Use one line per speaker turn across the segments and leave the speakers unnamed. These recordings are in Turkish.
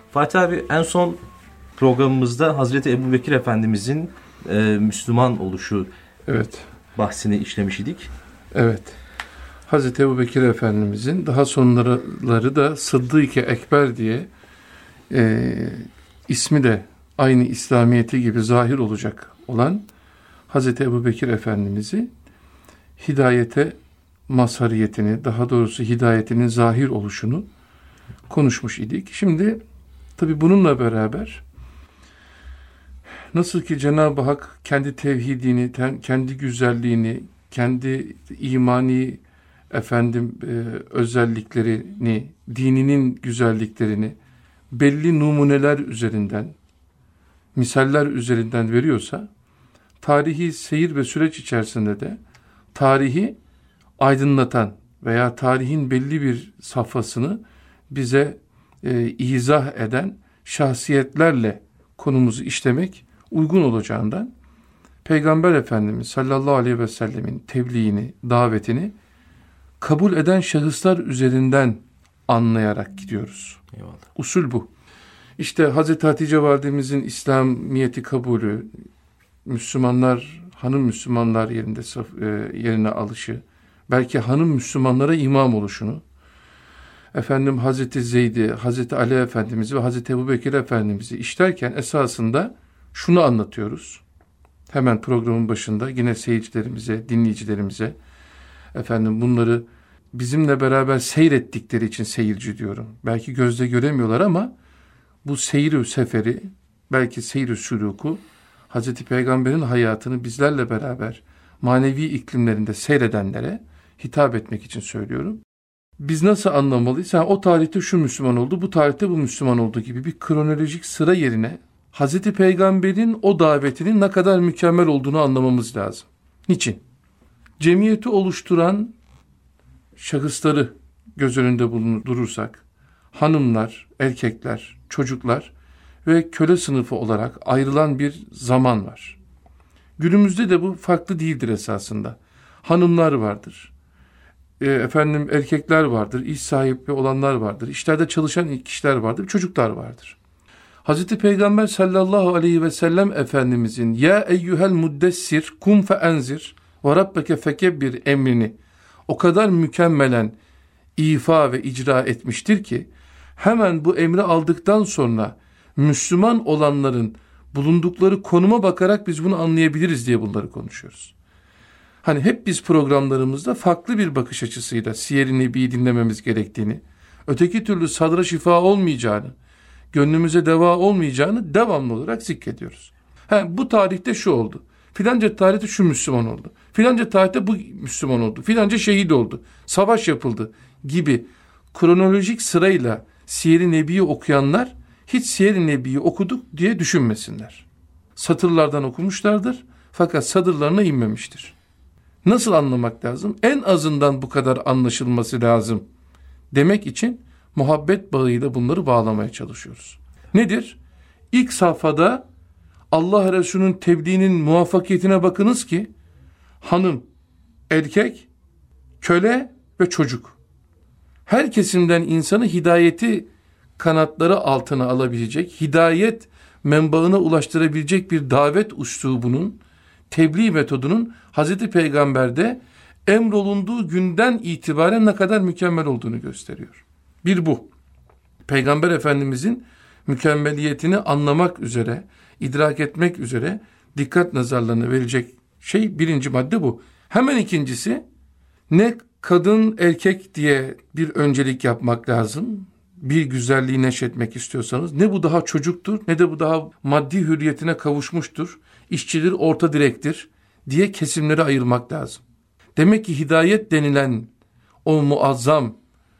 Fatih abi, en son programımızda Hazreti Ebubekir Efendimizin Müslüman oluşu bahsini işlemiş idik.
Evet. Hazreti Ebubekir Efendimizin daha sonraları da Sıddık-ı Ekber diye ismi de aynı İslamiyeti gibi zahir olacak olan Hazreti Ebubekir Efendimiz'i hidayete mazhariyetini, daha doğrusu hidayetinin zahir oluşunu konuşmuş idik. Şimdi tabi bununla beraber nasıl ki Cenab-ı Hak kendi tevhidini, kendi güzelliğini, kendi imani özelliklerini, dininin güzelliklerini belli numuneler üzerinden, misaller üzerinden veriyorsa, tarihi seyir ve süreç içerisinde de tarihi aydınlatan veya tarihin belli bir safhasını bize izah eden şahsiyetlerle konumuzu işlemek uygun olacağından Peygamber Efendimiz sallallahu aleyhi ve sellemin tebliğini, davetini kabul eden şahıslar üzerinden anlayarak gidiyoruz.
Eyvallah.
Usul bu. İşte Hazreti Hatice validemizin İslamiyeti kabulü, Müslümanlar, hanım Müslümanlar yerine alışı, belki hanım Müslümanlara imam oluşunu, Hazreti Zeyd'i, Hazreti Ali Efendimiz'i ve Hazreti Ebubekir Efendimiz'i işlerken esasında şunu anlatıyoruz. Hemen programın başında yine seyircilerimize, dinleyicilerimize, bunları bizimle beraber seyrettikleri için seyirci diyorum. Belki gözle göremiyorlar ama bu seyir-i seferi, belki seyir-i sülûku, Hazreti Peygamber'in hayatını bizlerle beraber manevi iklimlerinde seyredenlere hitap etmek için söylüyorum. Biz nasıl anlamalıyız? O tarihte şu Müslüman oldu, bu tarihte bu Müslüman oldu gibi bir kronolojik sıra yerine Hazreti Peygamber'in o davetinin ne kadar mükemmel olduğunu anlamamız lazım. Niçin? Cemiyeti oluşturan şahısları göz önünde bulundurursak, hanımlar, erkekler, çocuklar ve köle sınıfı olarak ayrılan bir zaman var. Günümüzde de bu farklı değildir esasında. Hanımlar vardır. Erkekler vardır, iş sahibi olanlar vardır, işlerde çalışan kişiler vardır, çocuklar vardır. Hazreti Peygamber sallallahu aleyhi ve sellem Efendimizin ya eyyuhel muddessir kum fe enzir ve rabbeke fekebbir emrini o kadar mükemmelen ifa ve icra etmiştir ki hemen bu emri aldıktan sonra Müslüman olanların bulundukları konuma bakarak biz bunu anlayabiliriz diye bunları konuşuyoruz. Hep biz programlarımızda farklı bir bakış açısıyla Siyer-i Nebi'yi dinlememiz gerektiğini, öteki türlü sadra şifa olmayacağını, gönlümüze deva olmayacağını devamlı olarak zikrediyoruz. Bu tarihte şu oldu. Filanca tarihte şu Müslüman oldu. Filanca tarihte bu Müslüman oldu. Filanca şehit oldu. Savaş yapıldı gibi kronolojik sırayla Siyer-i Nebi'yi okuyanlar hiç Siyer-i Nebi'yi okuduk diye düşünmesinler. Satırlardan okumuşlardır fakat sadırlarına inmemiştir. Nasıl anlamak lazım? En azından bu kadar anlaşılması lazım demek için muhabbet bağıyla bunları bağlamaya çalışıyoruz. Nedir? İlk safhada Allah Resulü'nün tebliğinin muvaffakiyetine bakınız ki hanım, erkek, köle ve çocuk her kesimden insanı hidayeti kanatları altına alabilecek, hidayet menbaına ulaştırabilecek bir davet üslubunun, tebliğ metodunun Hazreti Peygamber'de emrolunduğu günden itibaren ne kadar mükemmel olduğunu gösteriyor. Bir bu. Peygamber Efendimizin mükemmeliyetini anlamak üzere, idrak etmek üzere dikkat nazarlarına verilecek birinci madde bu. Hemen ikincisi, ne kadın erkek diye bir öncelik yapmak lazım. Bir güzelliği neşretmek istiyorsanız, ne bu daha çocuktur ne de bu daha maddi hürriyetine kavuşmuştur, işçidir, orta direktir diye kesimleri ayırmak lazım. Demek ki hidayet denilen o muazzam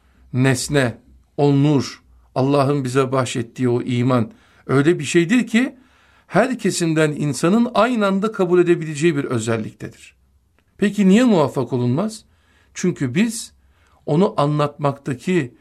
nesne, o nur, Allah'ın bize bahşettiği o iman öyle bir şeydir ki her kesimden insanın aynı anda kabul edebileceği bir özelliktedir. Peki niye muvaffak olunmaz? Çünkü biz onu anlatmaktaki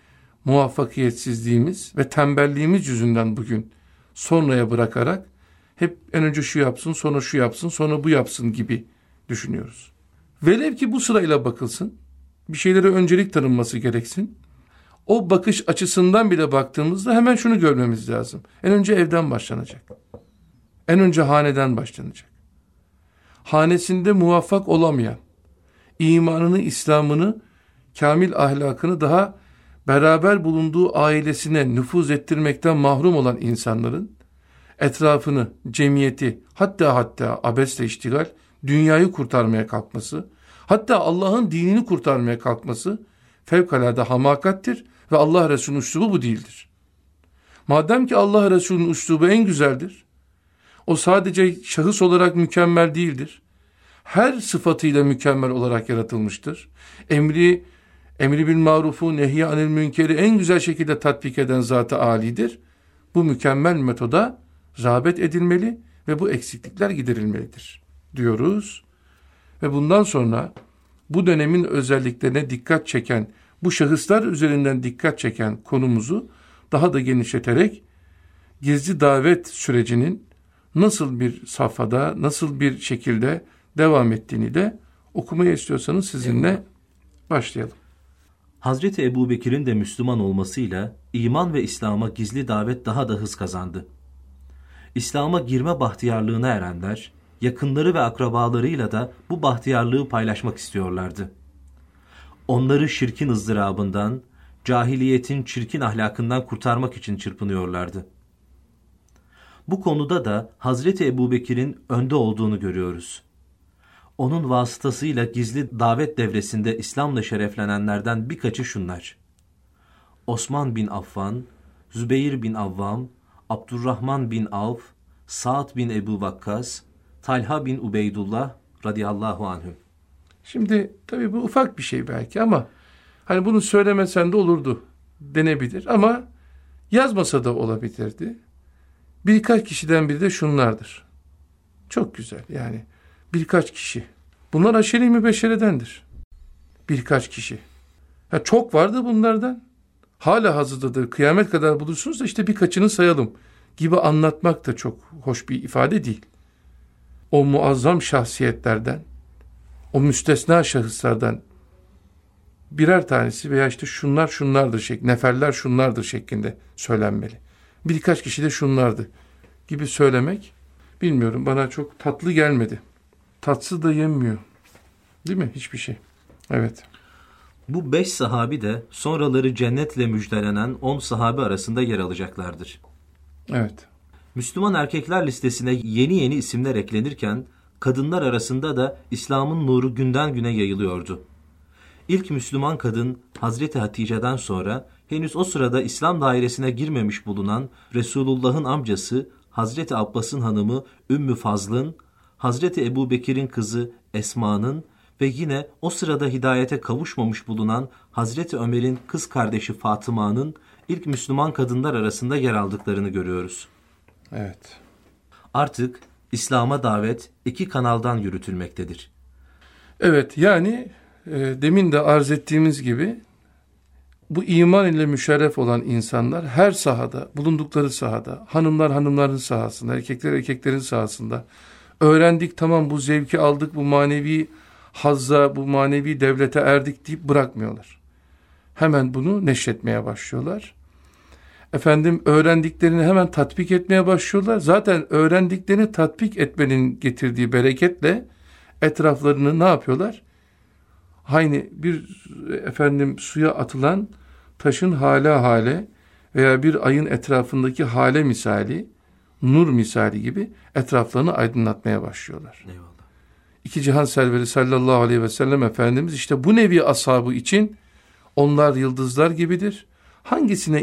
muvaffakiyetsizliğimiz ve tembelliğimiz yüzünden bugün sonraya bırakarak hep en önce şu yapsın, sonra şu yapsın, sonra bu yapsın gibi düşünüyoruz. Velev ki bu sırayla bakılsın, bir şeylere öncelik tanınması gereksin. o bakış açısından bile baktığımızda hemen şunu görmemiz lazım. En önce evden başlanacak. En önce haneden başlanacak. Hanesinde muvaffak olamayan, imanını, İslam'ını, kamil ahlakını daha beraber bulunduğu ailesine nüfuz ettirmekten mahrum olan insanların etrafını, cemiyeti, hatta abesle iştigal, dünyayı kurtarmaya kalkması, hatta Allah'ın dinini kurtarmaya kalkması fevkalade hamakattir ve Allah Resulü'nün üslubu bu değildir. Madem ki Allah Resulü'nün üslubu en güzeldir, o sadece şahıs olarak mükemmel değildir. Her sıfatıyla mükemmel olarak yaratılmıştır. Emri bil marufu, nehy anil münkeri en güzel şekilde tatbik eden Zat-ı Ali'dir. Bu mükemmel metoda rağbet edilmeli ve bu eksiklikler giderilmelidir diyoruz. Ve bundan sonra bu dönemin özelliklerine dikkat çeken, bu şahıslar üzerinden dikkat çeken konumuzu daha da genişleterek gizli davet sürecinin nasıl bir safhada, nasıl bir şekilde devam ettiğini de okumaya istiyorsanız sizinle başlayalım.
Hazreti Ebubekir'in de Müslüman olmasıyla iman ve İslam'a gizli davet daha da hız kazandı. İslam'a girme bahtiyarlığına erenler, yakınları ve akrabalarıyla da bu bahtiyarlığı paylaşmak istiyorlardı. Onları şirkin ızdırabından, cahiliyetin çirkin ahlakından kurtarmak için çırpınıyorlardı. Bu konuda da Hazreti Ebubekir'in önde olduğunu görüyoruz. Onun vasıtasıyla gizli davet devresinde İslam'la şereflenenlerden birkaçı şunlar: Osman bin Affan, Zübeyir bin Avvam, Abdurrahman bin Avf, Sa'd bin Ebu Vakkas, Talha bin Ubeydullah radıyallahu anhüm.
Şimdi tabii bu ufak bir şey belki ama hani bunu söylemesen de olurdu denebilir ama yazmasa da olabilirdi. Birkaç kişiden biri de şunlardır. Çok güzel yani birkaç kişi. Bunlar aşere-i mübeşşeredendir. Birkaç kişi. Ya çok vardı bunlardan. Hala hazırdadır. Kıyamet kadar bulursunuz da işte birkaçını sayalım gibi anlatmak da çok hoş bir ifade değil. O muazzam şahsiyetlerden, o müstesna şahıslardan birer tanesi veya işte şunlar şunlardır şeklinde, neferler şunlardır şeklinde söylenmeli. Birkaç kişi de şunlardı gibi söylemek, bilmiyorum, bana çok tatlı gelmedi. Tatsız da yenmiyor. Değil mi? Hiçbir şey. Evet.
Bu 5 sahabi de sonraları cennetle müjdelenen 10 sahabi arasında yer alacaklardır.
Evet.
Müslüman erkekler listesine yeni isimler eklenirken kadınlar arasında da İslam'ın nuru günden güne yayılıyordu. İlk Müslüman kadın Hazreti Hatice'den sonra henüz o sırada İslam dairesine girmemiş bulunan Resulullah'ın amcası Hazreti Abbas'ın hanımı Ümmü Fazl'ın, Hazreti Ebubekir'in kızı Esma'nın ve yine o sırada hidayete kavuşmamış bulunan Hazreti Ömer'in kız kardeşi Fatıma'nın ilk Müslüman kadınlar arasında yer aldıklarını görüyoruz.
Evet.
Artık İslam'a davet 2 kanaldan yürütülmektedir.
Evet, yani demin de arz ettiğimiz gibi bu iman ile müşerref olan insanlar her sahada, bulundukları sahada, hanımlar hanımların sahasında, erkekler erkeklerin sahasında öğrendik, tamam, bu zevki aldık, bu manevi hazza, bu manevi devlete erdik deyip bırakmıyorlar. Hemen bunu neşretmeye başlıyorlar. Öğrendiklerini hemen tatbik etmeye başlıyorlar. Zaten öğrendiklerini tatbik etmenin getirdiği bereketle etraflarını ne yapıyorlar? Aynı bir suya atılan taşın hale veya bir ayın etrafındaki hale misali, nur misali gibi etraflarını aydınlatmaya başlıyorlar.
Eyvallah.
İki cihan serveri sallallahu aleyhi ve sellem Efendimiz işte bu nevi ashabı için onlar yıldızlar gibidir. Hangisine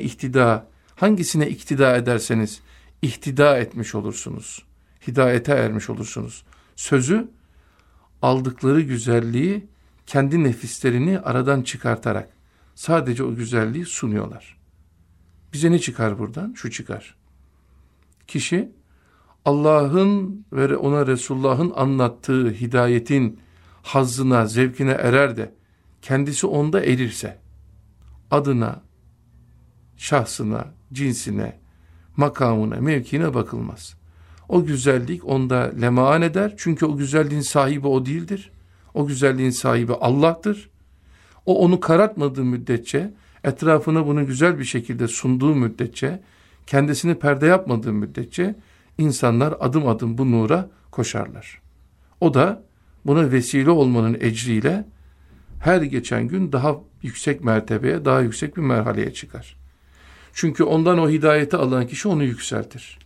iktida ederseniz ihtida etmiş olursunuz. Hidayete ermiş olursunuz. Sözü aldıkları güzelliği kendi nefislerini aradan çıkartarak sadece o güzelliği sunuyorlar. Bize ne çıkar buradan? Şu çıkar. Kişi Allah'ın ve ona Resulullah'ın anlattığı hidayetin hazzına, zevkine erer de kendisi onda erirse adına, şahsına, cinsine, makamına, mevkine bakılmaz. O güzellik onda lemaan eder. Çünkü o güzelliğin sahibi o değildir. O güzelliğin sahibi Allah'tır. O onu karartmadığı müddetçe etrafına bunu güzel bir şekilde sunduğu müddetçe, kendisini perde yapmadığı müddetçe insanlar adım adım bu nura koşarlar. O da buna vesile olmanın ecriyle her geçen gün daha yüksek mertebeye, daha yüksek bir merhaleye çıkar. Çünkü ondan o hidayeti alan kişi onu yükseltir.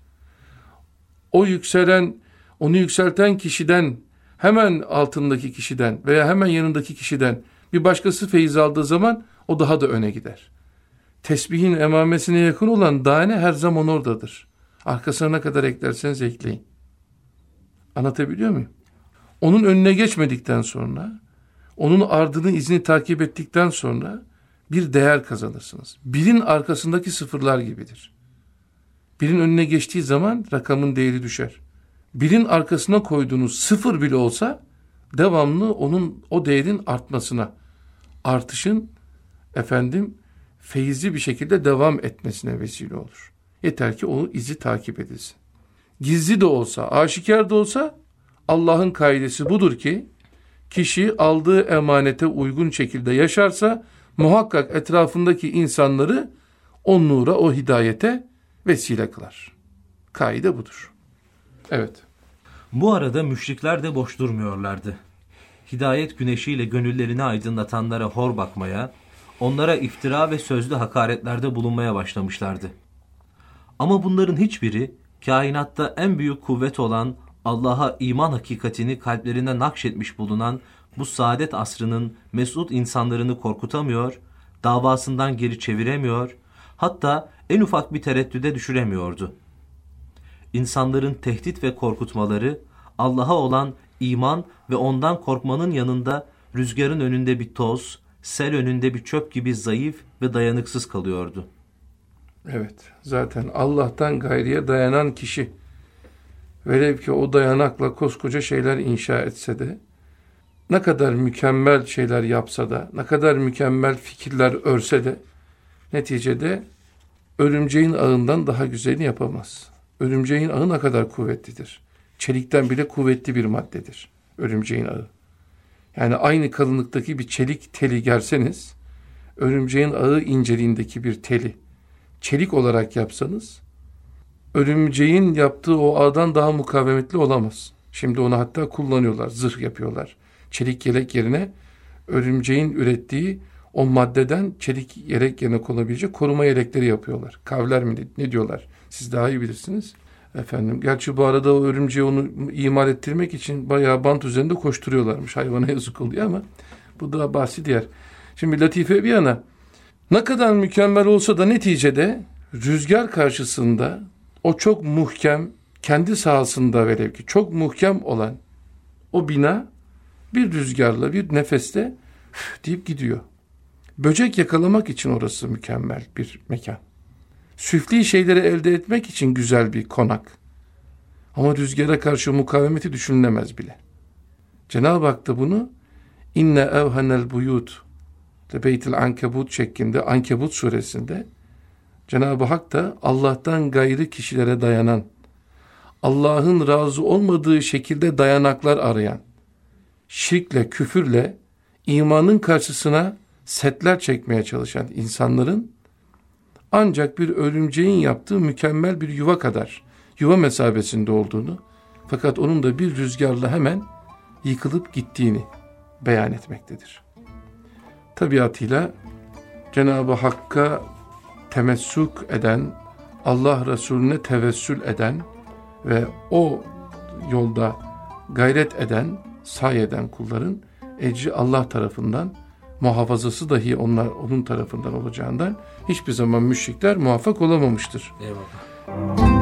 Onu yükselten kişiden, hemen altındaki kişiden veya hemen yanındaki kişiden bir başkası feyiz aldığı zaman o daha da öne gider. Tesbihin emamesine yakın olan tane her zaman oradadır. Arkasına ne kadar eklerseniz ekleyin. Anlatabiliyor muyum? Onun önüne geçmedikten sonra, onun ardını, izini takip ettikten sonra bir değer kazanırsınız. Birin arkasındaki sıfırlar gibidir. Birin önüne geçtiği zaman rakamın değeri düşer. Birin arkasına koyduğunuz sıfır bile olsa devamlı o değerin artmasına, artışın feyizli bir şekilde devam etmesine vesile olur. Yeter ki o izi takip edilsin. Gizli de olsa, aşikar da olsa Allah'ın kaidesi budur ki kişi aldığı emanete uygun şekilde yaşarsa muhakkak etrafındaki insanları o nura, o hidayete vesile kılar. Kaide budur. Evet.
Bu arada müşrikler de boş durmuyorlardı. Hidayet güneşiyle gönüllerini aydınlatanlara hor bakmaya, onlara iftira ve sözlü hakaretlerde bulunmaya başlamışlardı. Ama bunların hiçbiri kainatta en büyük kuvvet olan Allah'a iman hakikatini kalplerine nakşetmiş bulunan bu saadet asrının mesut insanlarını korkutamıyor, davasından geri çeviremiyor, hatta en ufak bir tereddüde düşüremiyordu. İnsanların tehdit ve korkutmaları Allah'a olan iman ve ondan korkmanın yanında rüzgarın önünde bir toz, sel önünde bir çöp gibi zayıf ve dayanıksız kalıyordu.
Evet, zaten Allah'tan gayriye dayanan kişi, velev ki o dayanakla koskoca şeyler inşa etse de, ne kadar mükemmel şeyler yapsa da, ne kadar mükemmel fikirler örse de, neticede örümceğin ağından daha güzelini yapamaz. Örümceğin ağı ne kadar kuvvetlidir. Çelikten bile kuvvetli bir maddedir örümceğin ağı. Yani aynı kalınlıktaki bir çelik teli gerseniz, örümceğin ağı inceliğindeki bir teli çelik olarak yapsanız, örümceğin yaptığı o ağdan daha mukavemetli olamaz. Şimdi onu hatta kullanıyorlar, zırh yapıyorlar. Çelik yelek yerine örümceğin ürettiği o maddeden çelik yelek yerine konabilecek koruma yelekleri yapıyorlar. Kavler mi ne diyorlar? Siz daha iyi bilirsiniz. Gerçi bu arada o örümceği onu imal ettirmek için bayağı bant üzerinde koşturuyorlarmış. Hayvana yazık oluyor ama bu da bahsi diğer. Şimdi latife bir yana, ne kadar mükemmel olsa da neticede rüzgar karşısında o çok muhkem, kendi sahasında velev ki çok muhkem olan o bina bir rüzgarla, bir nefeste deyip gidiyor. Böcek yakalamak için orası mükemmel bir mekan. Süfli şeyleri elde etmek için güzel bir konak. Ama rüzgara karşı mukavemeti düşünülemez bile. Cenab-ı Hak da bunu inne evhanel buyut Beytil Ankebut şeklinde Ankebut suresinde Cenab-ı Hak da Allah'tan gayrı kişilere dayanan, Allah'ın razı olmadığı şekilde dayanaklar arayan, şirkle, küfürle imanın karşısına setler çekmeye çalışan insanların ancak bir örümceğin yaptığı mükemmel bir yuva kadar, yuva mesabesinde olduğunu, fakat onun da bir rüzgarla hemen yıkılıp gittiğini beyan etmektedir. Tabiatıyla Cenab-ı Hakk'a temessuk eden, Allah Resulüne tevessül eden ve o yolda gayret eden, sahi eden kulların ecri Allah tarafından, muhafazası dahi onun tarafından olacağından hiçbir zaman müşrikler muvaffak olamamıştır.
Eyvallah.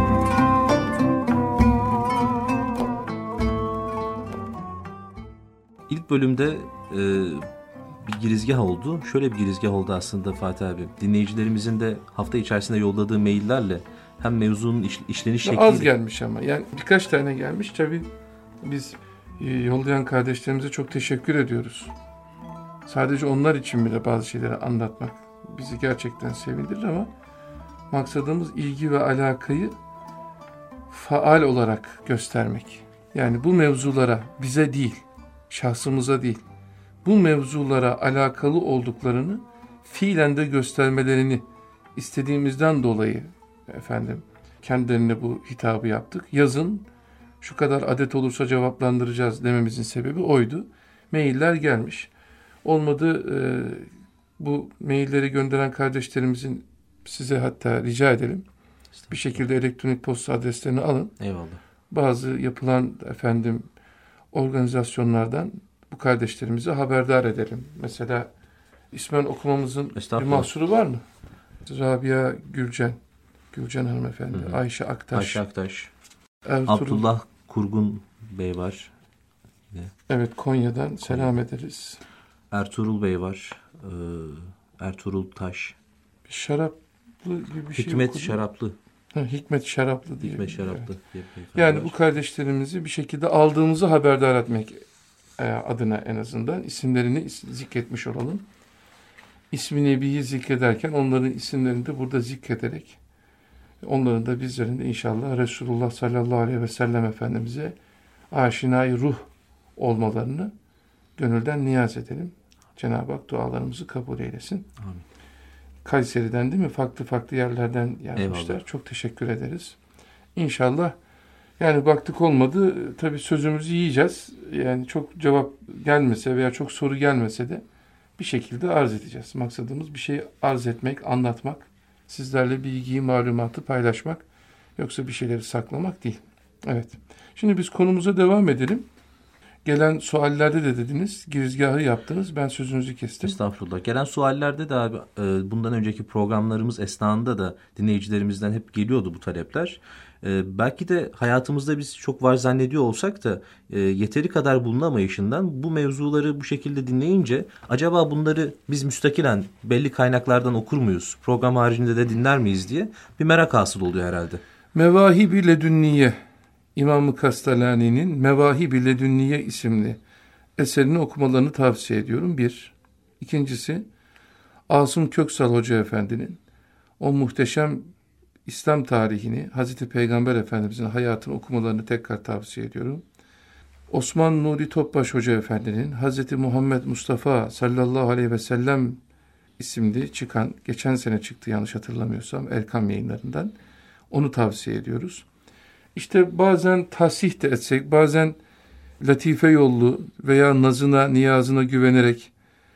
İlk bölümde bir girizgah oldu. Şöyle bir girizgah oldu aslında Fatih abi. Dinleyicilerimizin de hafta içerisinde yolladığı maillerle hem mevzunun işleniş şekliyle...
Az gelmiş ama. Yani birkaç tane gelmiş. Tabii biz yollayan kardeşlerimize çok teşekkür ediyoruz. Sadece onlar için bile bazı şeyleri anlatmak bizi gerçekten sevindirir ama maksadımız ilgi ve alakayı faal olarak göstermek. Yani bu mevzulara bize değil, şahsımıza değil, bu mevzulara alakalı olduklarını fiilen de göstermelerini istediğimizden dolayı efendim kendilerine bu hitabı yaptık. Yazın şu kadar adet olursa cevaplandıracağız dememizin sebebi oydu. Mailler gelmiş. Olmadı bu mailleri gönderen kardeşlerimizin size hatta rica edelim. Bir şekilde elektronik posta adreslerini alın.
Eyvallah.
Bazı yapılan efendim organizasyonlardan bu kardeşlerimizi haberdar edelim. Mesela ismen okumamızın bir mahsuru var mı? Rabia Gülcan hanımefendi, Ayşe Aktaş.
Abdullah Kurgun Bey var.
Evet, Konya'dan selam ederiz.
Ertuğrul Bey var. Ertuğrul Taş.
Şaraplı gibi bir şey
Hikmet
okudum.
Şaraplı.
Hikmet Şaraplı diye.
Hikmet Şaraplı.
Evet. Yani bu kardeşlerimizi bir şekilde aldığımızı haberdar etmek adına en azından isimlerini zikretmiş olalım. İsmi Nebi'yi zikrederken onların isimlerini de burada zikrederek onların da bizlerin de inşallah Resulullah sallallahu aleyhi ve sellem Efendimiz'e aşinayı ruh olmalarını gönülden niyaz edelim. Cenab-ı Hak dualarımızı kabul eylesin.
Amin.
Kayseri'den değil mi? Farklı yerlerden yazmışlar.
Eyvallah.
Çok teşekkür ederiz. İnşallah yani baktık olmadı. Tabii sözümüzü yiyeceğiz. Yani çok cevap gelmese veya çok soru gelmese de bir şekilde arz edeceğiz. Maksadımız bir şey arz etmek, anlatmak, sizlerle bilgiyi, malumatı paylaşmak. Yoksa bir şeyleri saklamak değil. Evet. Şimdi biz konumuza devam edelim. Gelen suallerde de dediniz, girizgahı yaptınız. Ben sözünüzü kestim.
Estağfurullah. Gelen suallerde de abi bundan önceki programlarımız esnasında da dinleyicilerimizden hep geliyordu bu talepler. Belki de hayatımızda biz çok var zannediyor olsak da yeteri kadar bulunamayışından bu mevzuları bu şekilde dinleyince acaba bunları biz müstakilen belli kaynaklardan okur muyuz? Program haricinde de dinler miyiz diye bir merak hasıl oluyor herhalde.
Mevahib-i Ledünniye, İmam-ı Kastalani'nin Mevahib-i Ledünniye isimli eserini okumalarını tavsiye ediyorum. Bir. İkincisi, Asım Köksal Hoca Efendi'nin o muhteşem İslam tarihini, Hazreti Peygamber Efendimizin hayatını okumalarını tekrar tavsiye ediyorum. Osman Nuri Topbaş Hoca Efendi'nin Hazreti Muhammed Mustafa sallallahu aleyhi ve sellem isimli çıkan, geçen sene çıktı yanlış hatırlamıyorsam Erkam Yayınlarından, onu tavsiye ediyoruz. İşte bazen tahsih de etsek, bazen latife yollu veya nazına, niyazına güvenerek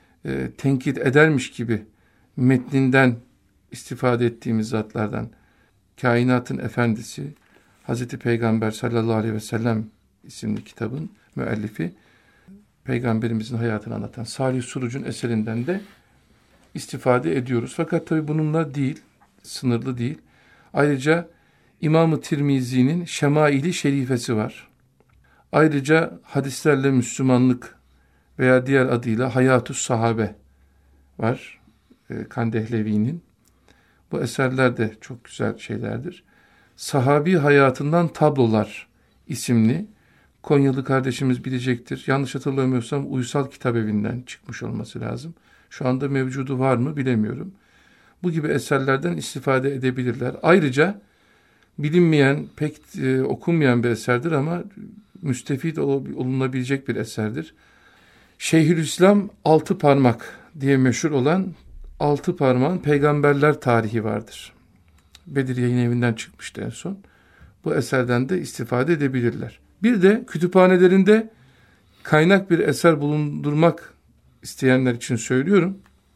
tenkit edermiş gibi metninden istifade ettiğimiz zatlardan, Kainatın Efendisi, Hazreti Peygamber sallallahu aleyhi ve sellem isimli kitabın müellifi, Peygamberimizin hayatını anlatan Salih Suruc'un eserinden de istifade ediyoruz. Fakat tabi bununla değil, sınırlı değil. Ayrıca İmam-ı Tirmizi'nin Şemail-i Şerifesi var. Ayrıca Hadislerle Müslümanlık veya diğer adıyla Hayatü Sahabe var. Kandehlevi'nin. Bu eserler de çok güzel şeylerdir. Sahabi Hayatından Tablolar isimli, Konyalı kardeşimiz bilecektir. Yanlış hatırlamıyorsam Uysal Kitabevi'nden çıkmış olması lazım. Şu anda mevcudu var mı bilemiyorum. Bu gibi eserlerden istifade edebilirler. Ayrıca bilinmeyen, pek okunmayan bir eserdir ama müstefid olunabilecek bir eserdir. Şeyhülislam Altı Parmak diye meşhur olan Altı Parmağın Peygamberler Tarihi vardır. Bedir Yayın Evi'nden çıkmıştı en son. Bu eserden de istifade edebilirler. Bir de kütüphanelerinde kaynak bir eser bulundurmak isteyenler için söylüyorum.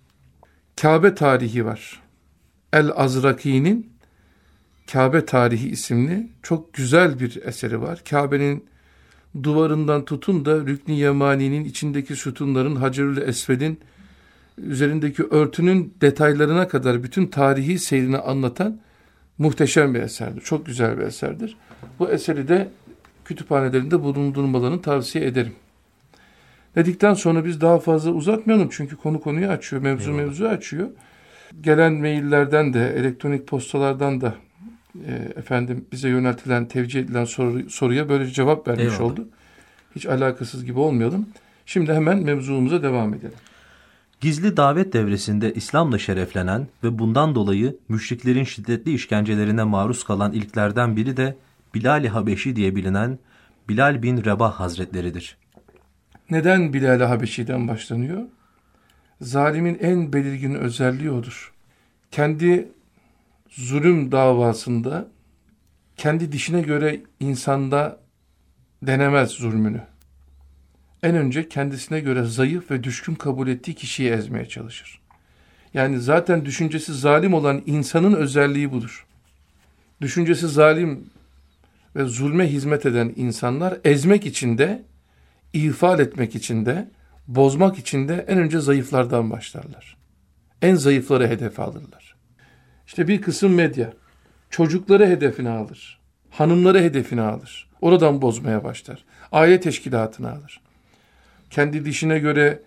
Kabe Tarihi var. El-Azraki'nin Kabe Tarihi isimli çok güzel bir eseri var. Kabe'nin duvarından tutun da Rükn-i Yemani'nin içindeki sütunların, Hacerül Esved'in üzerindeki örtünün detaylarına kadar bütün tarihi seyrini anlatan muhteşem bir eserdir. Çok güzel bir eserdir. Bu eseri de kütüphanelerinde bulundurmalarını tavsiye ederim. Dedikten sonra biz daha fazla uzatmayalım. Çünkü konu konuyu açıyor. Mevzu açıyor. Gelen maillerden de, elektronik postalardan da efendim bize yöneltilen, tevcih edilen soruya böylece cevap vermiş oldu. Hiç alakasız gibi olmayalım. Şimdi hemen mevzumuza devam edelim.
Gizli davet devresinde İslam'la şereflenen ve bundan dolayı müşriklerin şiddetli işkencelerine maruz kalan ilklerden biri de Bilal-i Habeşi diye bilinen Bilal bin Rebah Hazretleridir.
Neden Bilal-i Habeşi'den başlanıyor? Zalimin en belirgin özelliği odur. Kendi zulüm davasında kendi dişine göre insanda denemez zulmünü. En önce kendisine göre zayıf ve düşkün kabul ettiği kişiyi ezmeye çalışır. Yani zaten düşüncesi zalim olan insanın özelliği budur. Düşüncesi zalim ve zulme hizmet eden insanlar ezmek için de, ihfal etmek için de, bozmak için de en önce zayıflardan başlarlar. En zayıfları hedefe alırlar. İşte bir kısım medya çocukları hedefine alır. Hanımları hedefine alır. Oradan bozmaya başlar. Aile teşkilatını alır. Kendi dişine göre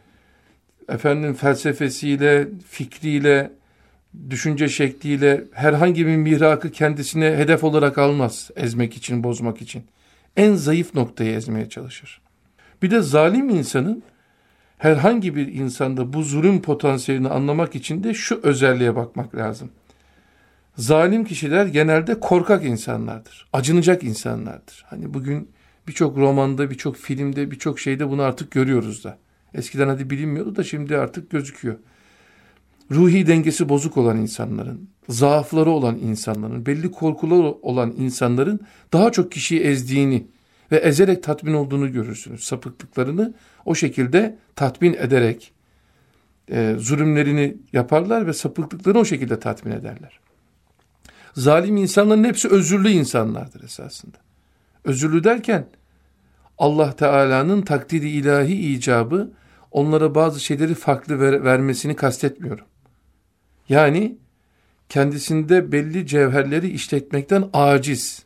felsefesiyle, fikriyle, düşünce şekliyle herhangi bir mihrakı kendisine hedef olarak almaz ezmek için, bozmak için. En zayıf noktayı ezmeye çalışır. Bir de zalim insanın herhangi bir insanda bu zulüm potansiyelini anlamak için de şu özelliğe bakmak lazım. Zalim kişiler genelde korkak insanlardır. Acınacak insanlardır. Hani bugün birçok romanda, birçok filmde, birçok şeyde bunu artık görüyoruz da. Eskiden hadi bilinmiyordu da şimdi artık gözüküyor. Ruhi dengesi bozuk olan insanların, zaafları olan insanların, belli korkuları olan insanların daha çok kişiyi ezdiğini ve ezerek tatmin olduğunu görürsünüz. Sapıklıklarını o şekilde tatmin ederek zulümlerini yaparlar ve sapıklıklarını o şekilde tatmin ederler. Zalim insanların hepsi özürlü insanlardır esasında. Özürlü derken Allah Teala'nın takdiri ilahi icabı onlara bazı şeyleri farklı vermesini kastetmiyorum. Yani kendisinde belli cevherleri işletmekten aciz,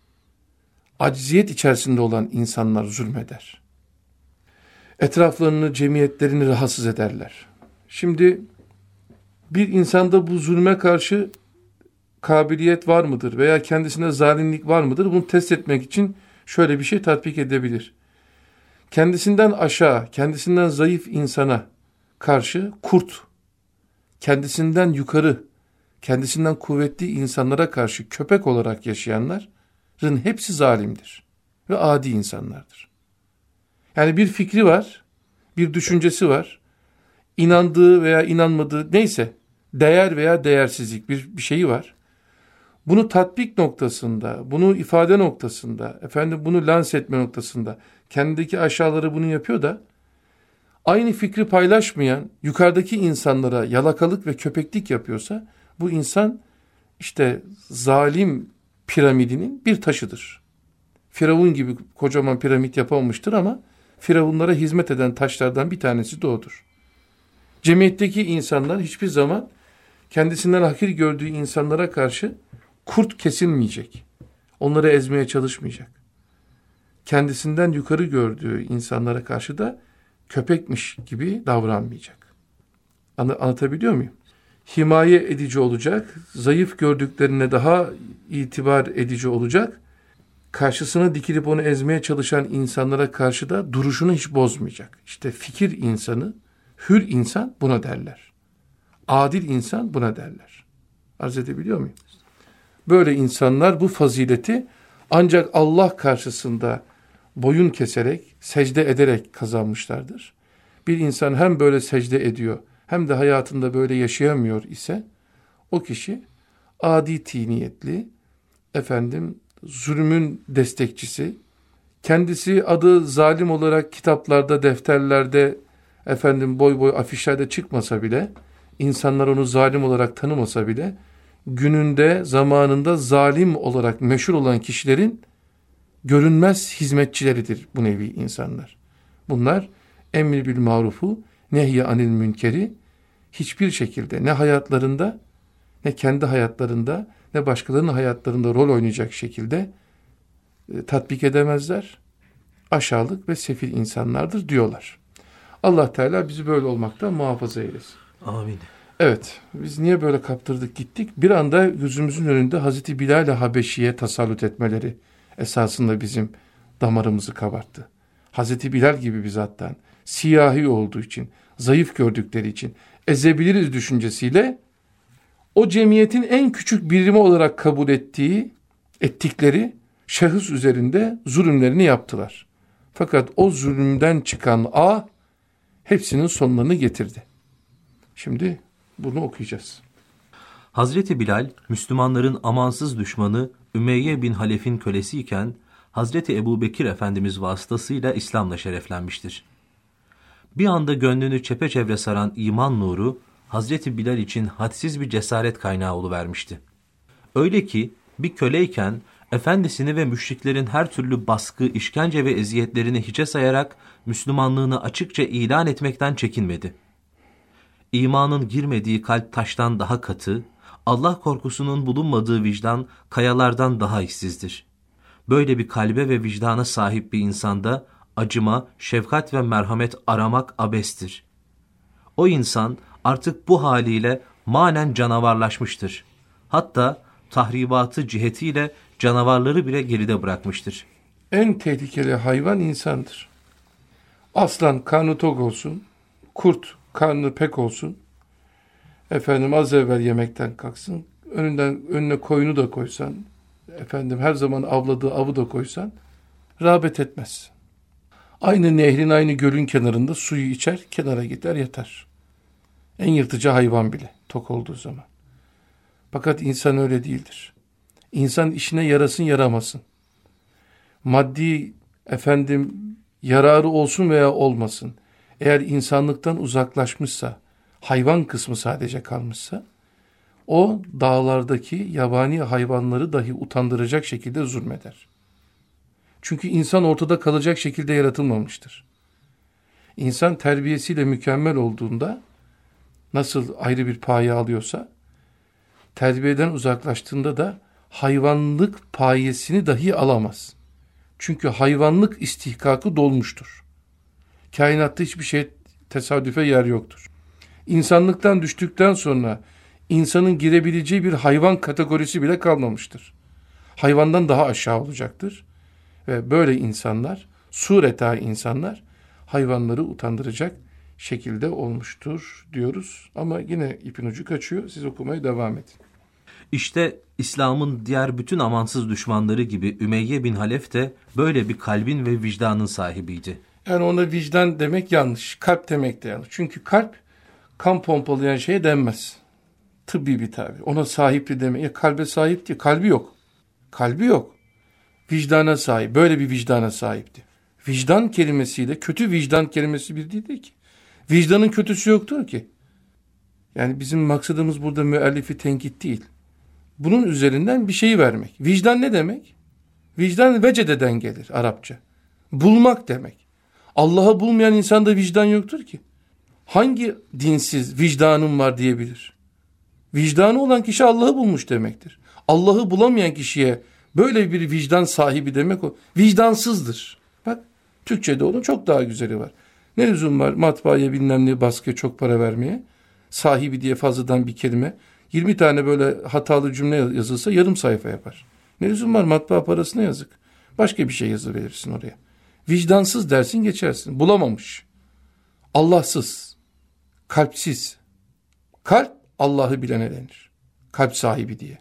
acziyet içerisinde olan insanlar zulmeder. Etraflarını, cemiyetlerini rahatsız ederler. Şimdi bir insanda bu zulme karşı kabiliyet var mıdır veya kendisine zalimlik var mıdır? Bunu test etmek için şöyle bir şey tatbik edebilir. Kendisinden aşağı, kendisinden zayıf insana karşı kurt, kendisinden yukarı, kendisinden kuvvetli insanlara karşı köpek olarak yaşayanların hepsi zalimdir ve adi insanlardır. Yani bir fikri var, bir düşüncesi var, inandığı veya inanmadığı neyse, değer veya değersizlik bir şeyi var. Bunu tatbik noktasında, bunu ifade noktasında, bunu lanse etme noktasında kendindeki aşağıları bunu yapıyor da aynı fikri paylaşmayan yukarıdaki insanlara yalakalık ve köpeklik yapıyorsa bu insan işte zalim piramidinin bir taşıdır. Firavun gibi kocaman piramit yapamamıştır ama firavunlara hizmet eden taşlardan bir tanesi de odur. Cemiyetteki insanlar hiçbir zaman kendisinden hakir gördüğü insanlara karşı kurt kesilmeyecek. Onları ezmeye çalışmayacak. Kendisinden yukarı gördüğü insanlara karşı da köpekmiş gibi davranmayacak. Anlatabiliyor muyum? Himaye edici olacak, zayıf gördüklerine daha itibar edici olacak, karşısına dikilip onu ezmeye çalışan insanlara karşı da duruşunu hiç bozmayacak. İşte fikir insanı, hür insan buna derler. Adil insan buna derler. Arz edebiliyor muyum? Böyle insanlar bu fazileti ancak Allah karşısında boyun keserek, secde ederek kazanmışlardır. Bir insan hem böyle secde ediyor hem de hayatında böyle yaşayamıyor ise o kişi adi tiniyetli, zulmün destekçisi, kendisi adı zalim olarak kitaplarda, defterlerde, boy boy afişlerde çıkmasa bile, insanlar onu zalim olarak tanımasa bile, gününde, zamanında zalim olarak meşhur olan kişilerin görünmez hizmetçileridir bu nevi insanlar. Bunlar emri bil marufu, nehy anil münkeri hiçbir şekilde ne hayatlarında, ne kendi hayatlarında, ne başkalarının hayatlarında rol oynayacak şekilde tatbik edemezler. Aşağılık ve sefil insanlardır diyorlar. Allah Teala bizi böyle olmaktan muhafaza eylesin.
Amin.
Evet, biz niye böyle kaptırdık gittik? Bir anda gözümüzün önünde Hazreti Bilal-i Habeşi'ye tasallut etmeleri esasında bizim damarımızı kabarttı. Hazreti Bilal gibi bir zattan, siyahi olduğu için, zayıf gördükleri için ezebiliriz düşüncesiyle o cemiyetin en küçük birimi olarak kabul ettikleri şahıs üzerinde zulümlerini yaptılar. Fakat o zulümden çıkan hepsinin sonlarını getirdi. Şimdi bunu okuyacağız.
Hazreti Bilal, Müslümanların amansız düşmanı Ümeyye bin Halef'in kölesiyken, Hazreti Ebubekir Efendimiz vasıtasıyla İslam'la şereflenmiştir. Bir anda gönlünü çepeçevre saran iman nuru, Hazreti Bilal için hadsiz bir cesaret kaynağı oluvermişti. Öyle ki, bir köleyken, efendisini ve müşriklerin her türlü baskı, işkence ve eziyetlerini hiçe sayarak, Müslümanlığını açıkça ilan etmekten çekinmedi. İmanın girmediği kalp taştan daha katı, Allah korkusunun bulunmadığı vicdan kayalardan daha işsizdir. Böyle bir kalbe ve vicdana sahip bir insanda acıma, şefkat ve merhamet aramak abestir. O insan artık bu haliyle manen canavarlaşmıştır. Hatta tahribatı cihetiyle canavarları bile geride bırakmıştır.
En tehlikeli hayvan insandır. Aslan karnı tok olsun, kurt karnı pek olsun, az evvel yemekten kalksın, önüne koyunu da koysan, her zaman avladığı avı da koysan, rağbet etmez. Aynı nehrin, aynı gölün kenarında suyu içer, kenara gider yatar. En yırtıcı hayvan bile tok olduğu zaman. Fakat insan öyle değildir. İnsan işine yarasın yaramasın. Maddi yararı olsun veya olmasın. Eğer insanlıktan uzaklaşmışsa, hayvan kısmı sadece kalmışsa, o dağlardaki yabani hayvanları dahi utandıracak şekilde zulmeder. Çünkü insan ortada kalacak şekilde yaratılmamıştır. İnsan terbiyesiyle mükemmel olduğunda, nasıl ayrı bir paye alıyorsa, terbiyeden uzaklaştığında da hayvanlık payesini dahi alamaz. Çünkü hayvanlık istihkakı dolmuştur. Kainatta hiçbir şey tesadüfe yer yoktur. İnsanlıktan düştükten sonra insanın girebileceği bir hayvan kategorisi bile kalmamıştır. Hayvandan daha aşağı olacaktır. Ve böyle insanlar, sureta insanlar, hayvanları utandıracak şekilde olmuştur diyoruz. Ama yine ipin ucu kaçıyor. Siz okumaya devam edin.
İşte İslam'ın diğer bütün amansız düşmanları gibi Ümeyye bin Halef de böyle bir kalbin ve vicdanın sahibiydi.
Yani ona vicdan demek yanlış. Kalp demek de yanlış. Çünkü kalp kan pompalayan şeye denmez. Tıbbi bir tabir. Ona sahipli demek. Ya kalbe sahip diye. Kalbi yok. Kalbi yok. Vicdana sahip. Böyle bir vicdana sahipti. Vicdan kelimesiyle kötü vicdan kelimesi bir değildir ki. Vicdanın kötüsü yoktur ki. Yani bizim maksadımız burada müellifi tenkit değil. Bunun üzerinden bir şeyi vermek. Vicdan ne demek? Vicdan vecededen gelir Arapça. Bulmak demek. Allah'ı bulmayan insanda vicdan yoktur ki. Hangi dinsiz vicdanım var diyebilir? Vicdanı olan kişi Allah'ı bulmuş demektir. Allah'ı bulamayan kişiye böyle bir vicdan sahibi demek o. Vicdansızdır. Bak Türkçe'de onun çok daha güzeli var. Ne lüzum var matbaaya bilmem ne baskıya çok para vermeye? Sahibi diye fazladan bir kelime. 20 tane böyle hatalı cümle yazılsa yarım sayfa yapar. Ne lüzum var matbaa parasına yazık. Başka bir şey yazıverirsin oraya. Vicdansız dersin geçersin. Bulamamış. Allahsız. Kalpsiz. Kalp Allah'ı bilene denir. Kalp sahibi diye.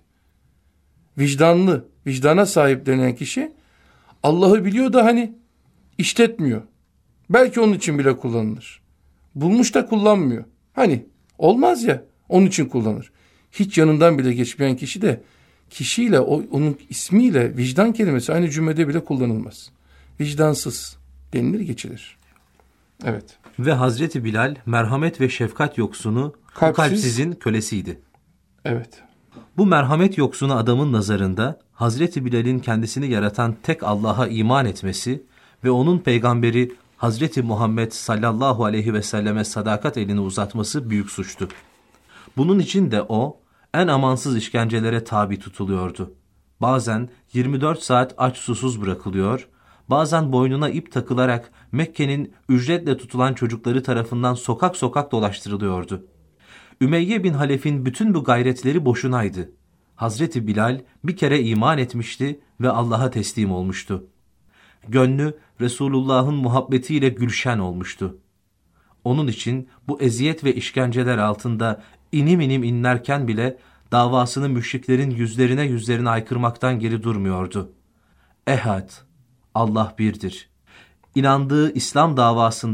Vicdanlı, vicdana sahip denen kişi Allah'ı biliyor da işletmiyor. Belki onun için bile kullanılır. Bulmuş da kullanmıyor. Olmaz ya onun için kullanır. Hiç yanından bile geçmeyen kişi de kişiyle onun ismiyle vicdan kelimesi aynı cümlede bile kullanılmaz. Vicdansız denilir geçilir. Evet.
Ve Hazreti Bilal merhamet ve şefkat yoksunu, kalpsizin kölesiydi.
Evet.
Bu merhamet yoksunu adamın nazarında Hazreti Bilal'in kendisini yaratan tek Allah'a iman etmesi ve onun peygamberi Hazreti Muhammed sallallahu aleyhi ve selleme sadakat elini uzatması büyük suçtu. Bunun için de o en amansız işkencelere tabi tutuluyordu. Bazen 24 saat aç susuz bırakılıyor, bazen boynuna ip takılarak Mekke'nin ücretle tutulan çocukları tarafından sokak sokak dolaştırılıyordu. Ümeyye bin Halef'in bütün bu gayretleri boşunaydı. Hazreti Bilal bir kere iman etmişti ve Allah'a teslim olmuştu. Gönlü Resulullah'ın muhabbetiyle gülşen olmuştu. Onun için bu eziyet ve işkenceler altında inim inim inlerken bile davasını müşriklerin yüzlerine aykırmaktan geri durmuyordu. Ehad, Allah birdir. İnandığı İslam davasından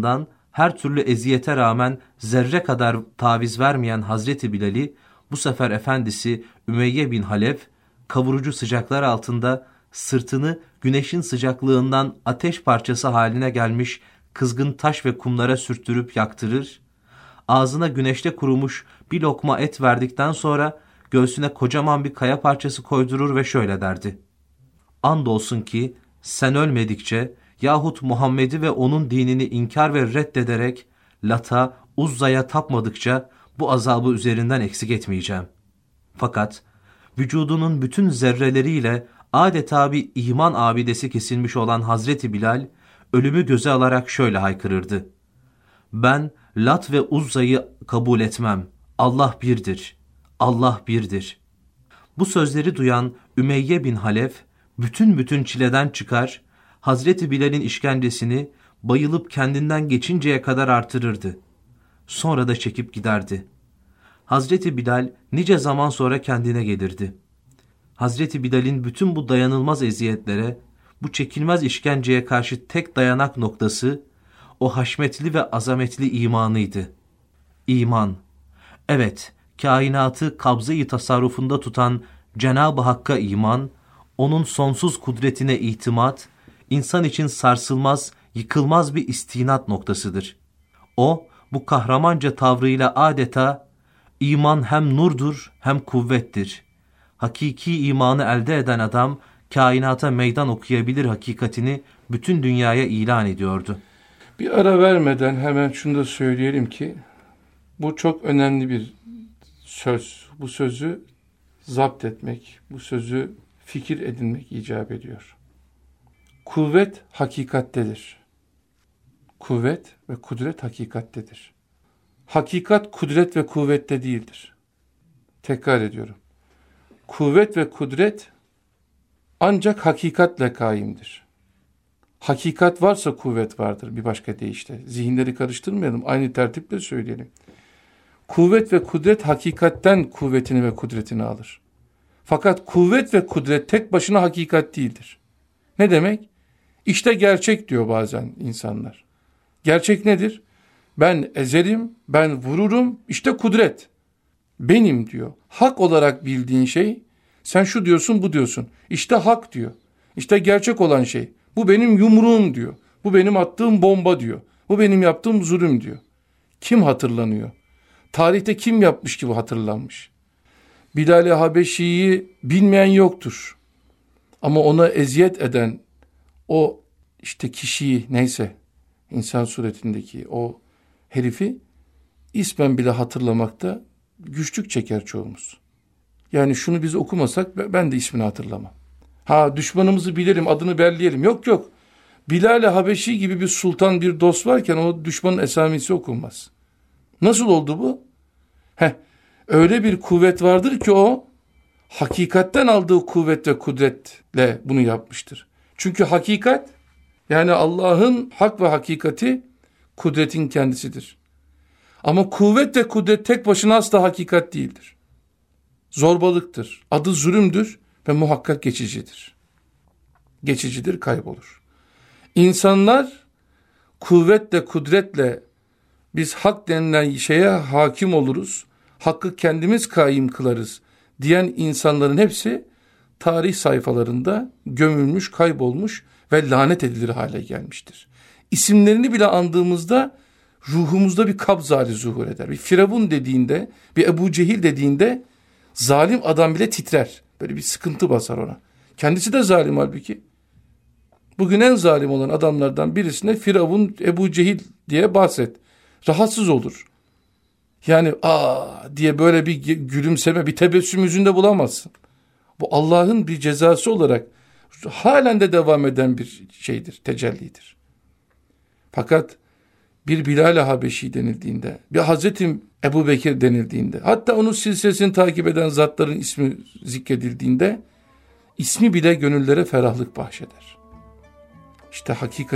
her türlü eziyete rağmen zerre kadar taviz vermeyen Hazreti Bilal'i bu sefer efendisi Ümeyye bin Halef kavurucu sıcaklar altında sırtını güneşin sıcaklığından ateş parçası haline gelmiş kızgın taş ve kumlara sürttürüp yaktırır, ağzına güneşte kurumuş bir lokma et verdikten sonra göğsüne kocaman bir kaya parçası koydurur ve şöyle derdi: "Andolsun ki sen ölmedikçe yahut Muhammed'i ve onun dinini inkar ve reddederek Lat'a, Uzza'ya tapmadıkça bu azabı üzerinden eksik etmeyeceğim." Fakat vücudunun bütün zerreleriyle adeta bir iman abidesi kesilmiş olan Hazreti Bilal, ölümü göze alarak şöyle haykırırdı: "Ben Lat ve Uzza'yı kabul etmem. Allah birdir. Allah birdir." Bu sözleri duyan Ümeyye bin Halef, bütün çileden çıkar, Hazreti Bilal'in işkencesini bayılıp kendinden geçinceye kadar artırırdı. Sonra da çekip giderdi. Hazreti Bilal nice zaman sonra kendine gelirdi. Hazreti Bilal'in bütün bu dayanılmaz eziyetlere, bu çekilmez işkenceye karşı tek dayanak noktası, o haşmetli ve azametli imanıydı. İman, evet, kainatı kabze-i tasarrufunda tutan Cenab-ı Hakk'a iman, onun sonsuz kudretine itimat, insan için sarsılmaz, yıkılmaz bir istinat noktasıdır. O, bu kahramanca tavrıyla adeta, iman hem nurdur hem kuvvettir. Hakiki imanı elde eden adam, kainata meydan okuyabilir hakikatini bütün dünyaya ilan ediyordu.
Bir ara vermeden hemen şunu da söyleyelim ki, bu çok önemli bir söz. Bu sözü zapt etmek, bu sözü fikir edinmek icap ediyor. Kuvvet hakikattedir. Kuvvet ve kudret hakikattedir. Hakikat kudret ve kuvvette değildir. Tekrar ediyorum. Kuvvet ve kudret ancak hakikatle kaimdir. Hakikat varsa kuvvet vardır, bir başka deyişle. Zihinleri karıştırmayalım, aynı tertiple söyleyelim. Kuvvet ve kudret hakikatten kuvvetini ve kudretini alır. Fakat kuvvet ve kudret tek başına hakikat değildir. Ne demek? İşte gerçek diyor bazen insanlar. Gerçek nedir? Ben ezerim, ben vururum, işte kudret. Benim diyor. Hak olarak bildiğin şey, sen şu diyorsun, bu diyorsun. İşte hak diyor. İşte gerçek olan şey. Bu benim yumruğum diyor. Bu benim attığım bomba diyor. Bu benim yaptığım zulüm diyor. Kim hatırlanıyor? Tarihte kim yapmış ki bu hatırlanmış? Bilal-i Habeşi'yi bilmeyen yoktur. Ama ona eziyet eden o işte kişiyi, neyse insan suretindeki o herifi ismen bile hatırlamakta güçlük çeker çoğumuz. Yani şunu biz okumasak ben de ismini hatırlamam. Ha, düşmanımızı bilirim, adını belleyelim. Yok. Bilal-i Habeşi gibi bir sultan, bir dost varken o düşmanın esamesi okunmaz. Nasıl oldu bu? Öyle bir kuvvet vardır ki o hakikatten aldığı kuvvet ve kudretle bunu yapmıştır. Çünkü hakikat, yani Allah'ın hak ve hakikati kudretin kendisidir. Ama kuvvet ve kudret tek başına asla hakikat değildir. Zorbalıktır, adı zulümdür ve muhakkak geçicidir. Geçicidir, kaybolur. İnsanlar kuvvetle, kudretle biz hak denilen şeye hakim oluruz, hakkı kendimiz kaim kılarız diyen insanların hepsi tarih sayfalarında gömülmüş, kaybolmuş ve lanet edilir hale gelmiştir. İsimlerini bile andığımızda ruhumuzda bir kabz hali zuhur eder. Bir Firavun dediğinde, bir Ebu Cehil dediğinde zalim adam bile titrer. Böyle bir sıkıntı basar ona. Kendisi de zalim halbuki. Bugün en zalim olan adamlardan birisine Firavun, Ebu Cehil diye bahset. Rahatsız olur. Yani diye böyle bir gülümseme, bir tebessüm yüzünde bulamazsın. Bu Allah'ın bir cezası olarak halen de devam eden bir şeydir, tecellidir. Fakat bir Bilal-i Habeşi denildiğinde, bir Hazreti Ebu Bekir denildiğinde, hatta onun silsilesini takip eden zatların ismi zikredildiğinde, ismi bile gönüllere ferahlık bahşeder. İşte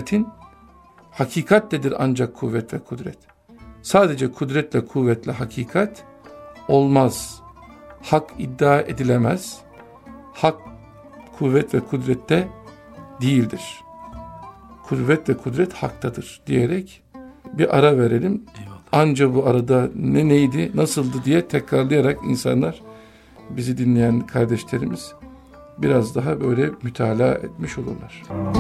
hakikattedir ancak kuvvet ve kudret. Sadece kudretle, kuvvetle hakikat olmaz. Hak iddia edilemez. Hak kuvvet ve kudrette değildir. Kuvvet ve kudret haktadır diyerek bir ara verelim.
Eyvallah.
Anca bu arada neydi, nasıldı diye tekrarlayarak insanlar, bizi dinleyen kardeşlerimiz biraz daha böyle mütalaa etmiş olurlar.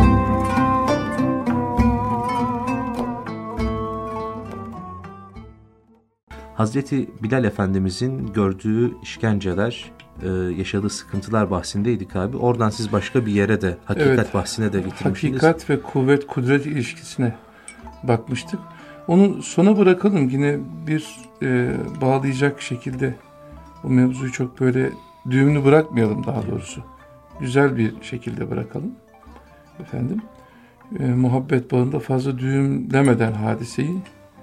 Hazreti Bilal Efendimizin gördüğü işkenceler, yaşadığı sıkıntılar bahsindeydik abi. Oradan siz başka bir yere de, hakikat bahsine de getirmişsiniz.
Hakikat ve kuvvet, kudret ilişkisine bakmıştık. Onu sona bırakalım. Yine bir bağlayacak şekilde bu mevzuyu çok böyle düğümlü bırakmayalım daha doğrusu. Güzel bir şekilde bırakalım. Efendim, muhabbet bağında fazla düğümlemeden hadiseyi,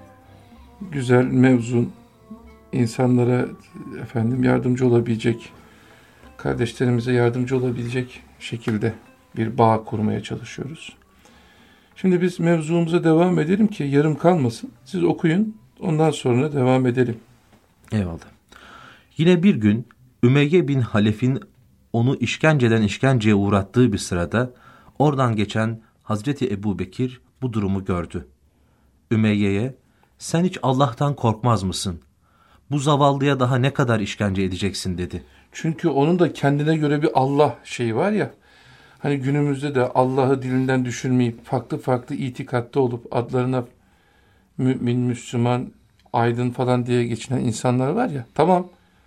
güzel mevzun, insanlara yardımcı olabilecek, kardeşlerimize yardımcı olabilecek şekilde bir bağ kurmaya çalışıyoruz. Şimdi biz mevzumuza devam edelim ki yarım kalmasın. Siz okuyun, ondan sonra devam edelim.
Eyvallah. Yine bir gün Ümeyye bin Halef'in onu işkenceden işkenceye uğrattığı bir sırada oradan geçen Hazreti Ebu Bekir bu durumu gördü. Ümeyye'ye, "Sen hiç Allah'tan korkmaz mısın? Bu zavallıya daha ne kadar işkence edeceksin?" dedi.
Çünkü onun da kendine göre bir Allah şeyi var ya, hani günümüzde de Allah'ı dilinden düşürmeyip farklı farklı itikatta olup adlarına mümin, Müslüman, aydın falan diye geçinen insanlar var ya, tamam,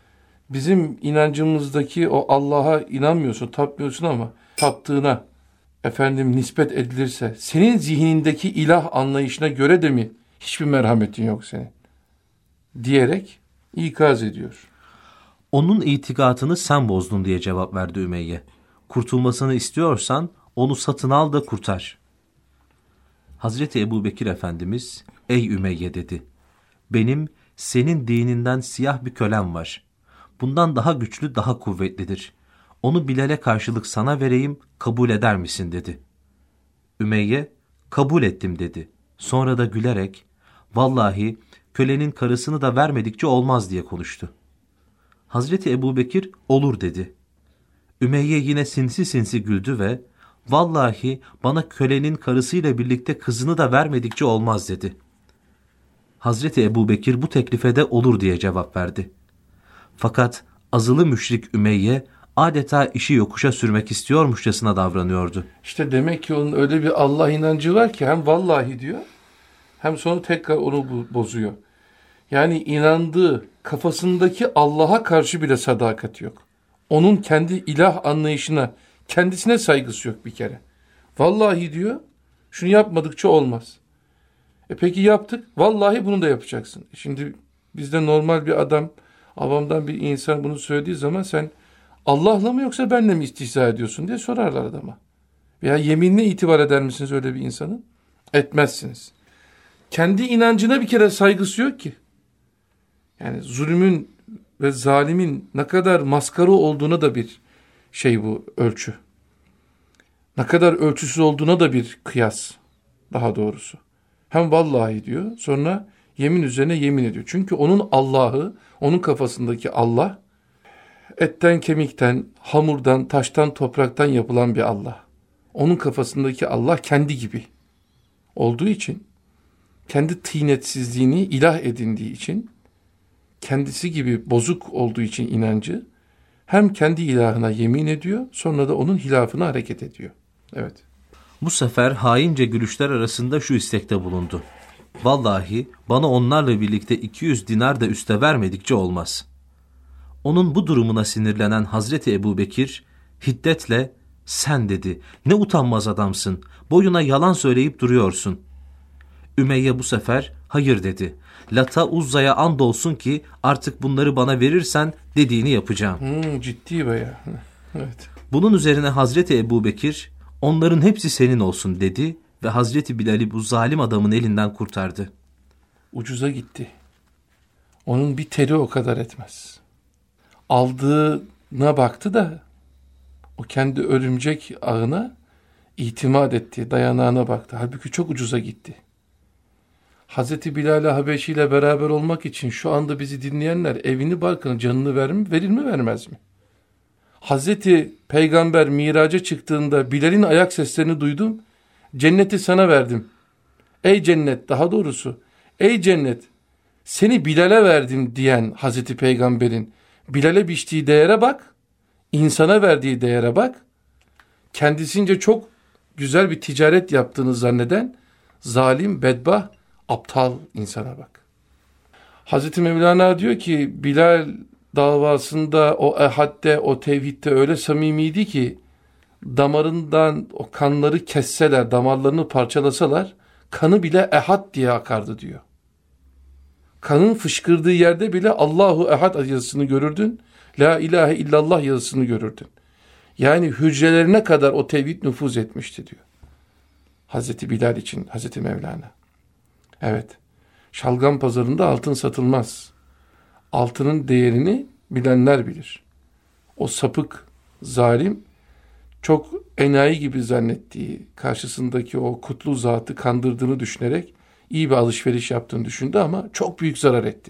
bizim inancımızdaki o Allah'a inanmıyorsun, tapmıyorsun ama taptığına nispet edilirse senin zihnindeki ilah anlayışına göre de mi hiçbir merhametin yok senin diyerek ikaz ediyor.
"Onun itikadını sen bozdun," diye cevap verdi Ümeyye. "Kurtulmasını istiyorsan onu satın al da kurtar." Hazreti Ebu Bekir Efendimiz, "Ey Ümeyye," dedi, "benim senin dininden siyah bir kölem var. Bundan daha güçlü, daha kuvvetlidir. Onu Bilal'e karşılık sana vereyim, kabul eder misin?" dedi. Ümeyye, "Kabul ettim," dedi. Sonra da gülerek, "Vallahi kölenin karısını da vermedikçe olmaz," diye konuştu. Hazreti Ebu Bekir, "Olur," dedi. Ümeyye yine sinsi sinsi güldü ve "Vallahi bana kölenin karısıyla birlikte kızını da vermedikçe olmaz," dedi. Hazreti Ebu Bekir bu teklife de "Olur," diye cevap verdi. Fakat azılı müşrik Ümeyye adeta işi yokuşa sürmek istiyormuşçasına davranıyordu.
İşte demek ki onun öyle bir Allah inancı var ki hem vallahi diyor, hem sonra tekrar onu bozuyor. Yani inandığı kafasındaki Allah'a karşı bile sadakati yok. Onun kendi ilah anlayışına, kendisine saygısı yok bir kere. Vallahi diyor, şunu yapmadıkça olmaz. Peki yaptık, vallahi bunu da yapacaksın. Şimdi bizde normal bir adam, avamdan bir insan bunu söylediği zaman sen Allah'la mı yoksa benle mi istihza ediyorsun diye sorarlar adama. Veya yeminine itibar eder misiniz öyle bir insanın? Etmezsiniz. Kendi inancına bir kere saygısı yok ki. Yani zulmün ve zalimin ne kadar maskara olduğuna da bir bu ölçü. Ne kadar ölçüsüz olduğuna da bir kıyas, daha doğrusu. Hem vallahi diyor, sonra yemin üzerine yemin ediyor. Çünkü onun Allah'ı, onun kafasındaki Allah, etten kemikten, hamurdan, taştan, topraktan yapılan bir Allah. Onun kafasındaki Allah kendi gibi olduğu için, kendi tînetsizliğini ilah edindiği için, kendisi gibi bozuk olduğu için inancı, hem kendi ilahına yemin ediyor, sonra da onun hilafına hareket ediyor. Evet.
Bu sefer haince gülüşler arasında şu istekte bulundu: "Vallahi bana onlarla birlikte 200 dinar da üste vermedikçe olmaz." Onun bu durumuna sinirlenen Hazreti Ebu Bekir hiddetle, "Sen," dedi, "ne utanmaz adamsın, boyuna yalan söyleyip duruyorsun." Ümeyye bu sefer "Hayır," dedi, "Lata Uzza'ya andolsun ki artık bunları bana verirsen dediğini yapacağım."
Ciddi bayağı. Evet.
Bunun üzerine Hazreti Ebu Bekir, "Onların hepsi senin olsun," dedi ve Hazreti Bilal'i bu zalim adamın elinden kurtardı.
Ucuza gitti. Onun bir teri o kadar etmez. Aldığına baktı da o kendi örümcek ağına itimat etti, dayanağına baktı. Halbuki çok ucuza gitti. Hazreti Bilal-i Habeşi ile beraber olmak için şu anda bizi dinleyenler evini, barkını, canını verir mi vermez mi? Hazreti Peygamber miraca çıktığında Bilal'in ayak seslerini duydum. Cenneti sana verdim. Ey cennet, daha doğrusu ey cennet seni Bilal'e verdim diyen Hazreti Peygamber'in Bilal'e biçtiği değere bak, insana verdiği değere bak, kendisince çok güzel bir ticaret yaptığını zanneden zalim, bedbah, aptal insana bak. Hazreti Mevlana diyor ki Bilal davasında o ehadde, o tevhidde öyle samimiydi ki damarından o kanları kesseler, damarlarını parçalasalar kanı bile ehad diye akardı diyor. Kanın fışkırdığı yerde bile Allahu ehad yazısını görürdün. La ilahe illallah yazısını görürdün. Yani hücrelerine kadar o tevhid nüfuz etmişti diyor. Hazreti Bilal için Hazreti Mevlana. Evet. Şalgam pazarında altın satılmaz. Altının değerini bilenler bilir. O sapık, zalim, çok enayi gibi zannettiği, karşısındaki o kutlu zatı kandırdığını düşünerek iyi bir alışveriş yaptığını düşündü ama çok büyük zarar etti.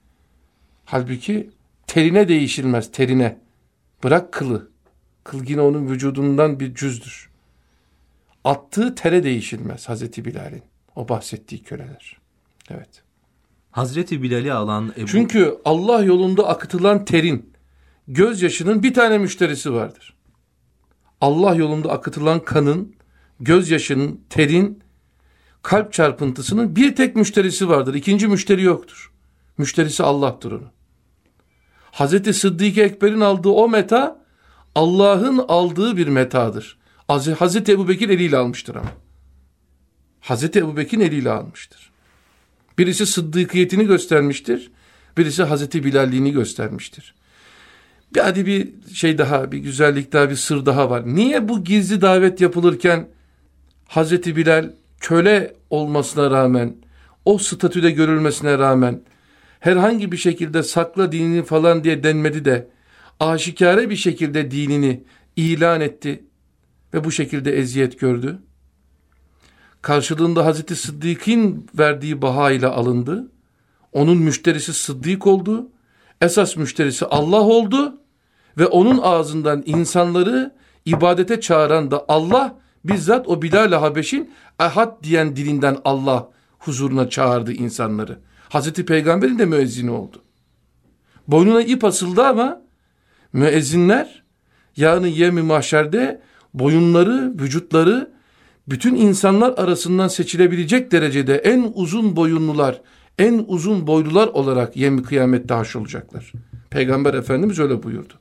Halbuki terine değişilmez, terine. Bırak kılı. Kıl yine onun vücudundan bir cüzdür. Attığı tere değişilmez Hazreti Bilal'in. O bahsettiği köleler. Evet.
Hazreti Bilal'i alan Ebu...
Çünkü Allah yolunda akıtılan terin, gözyaşının bir tane müşterisi vardır. Allah yolunda akıtılan kanın, gözyaşının, terin, kalp çarpıntısının bir tek müşterisi vardır. İkinci müşteri yoktur. Müşterisi Allah'tır onun. Hazreti Sıddık-ı Ekber'in aldığı o meta, Allah'ın aldığı bir metadır. Hazreti Ebubekir eliyle almıştır ama. Hazreti Ebubekir'in eliyle almıştır. Birisi sıddıkiyetini göstermiştir. Birisi Hazreti Bilalliğini göstermiştir. Hadi bir şey daha, bir güzellik daha, bir sır daha var. Niye bu gizli davet yapılırken Hazreti Bilal köle olmasına rağmen, o statüde görülmesine rağmen herhangi bir şekilde sakla dinini falan diye denmedi de aşikare bir şekilde dinini ilan etti ve bu şekilde eziyet gördü? Karşılığında Hazreti Sıddık'ın verdiği baha ile alındı. Onun müşterisi Sıddık oldu. Esas müşterisi Allah oldu. Ve onun ağzından insanları ibadete çağıran da Allah, bizzat o Bilal-i Habeş'in ehad diyen dilinden Allah huzuruna çağırdı insanları. Hazreti Peygamber'in de müezzini oldu. Boynuna ip asıldı ama müezzinler yani yevmi mahşerde boyunları, vücutları bütün insanlar arasından seçilebilecek derecede en uzun boyunlular, en uzun boylular olarak yevmi kıyamette haşrolacaklar. Peygamber Efendimiz öyle buyurdu.